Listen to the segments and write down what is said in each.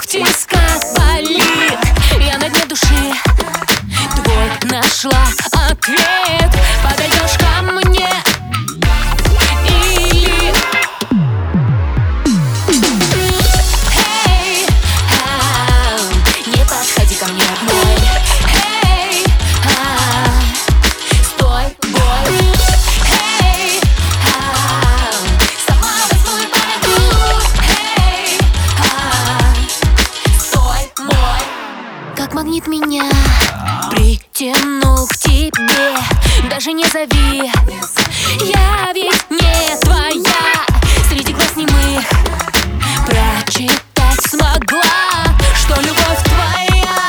в тисках болит. Я на дне души твой нашла ответ. Подойдешь ко мне или... Эй, не подходи ко мне одной. Эй, стой, бой. Эй, сама возьму и пойду. Эй, стой, мой. Как магнит меня притянул к тебе. Даже не зови, я ведь не твоя. Среди глаз немых прочитать смогла, что любовь твоя.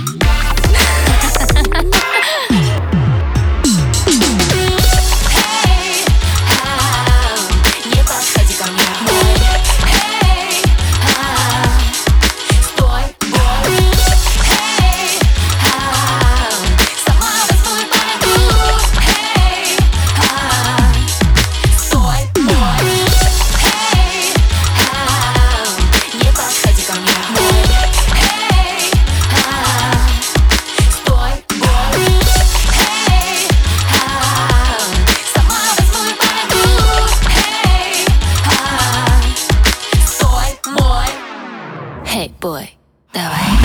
Эй, не подходи ко мне одной. Эй, стой, бой. Эй, сама возьму и пойду. Эй, стой, бой. Эй, не подходи ко мне одной. Эй, стой, бой. Эй, сама возьму и пойду. Эй, стой, мой. Эй, бой, давай.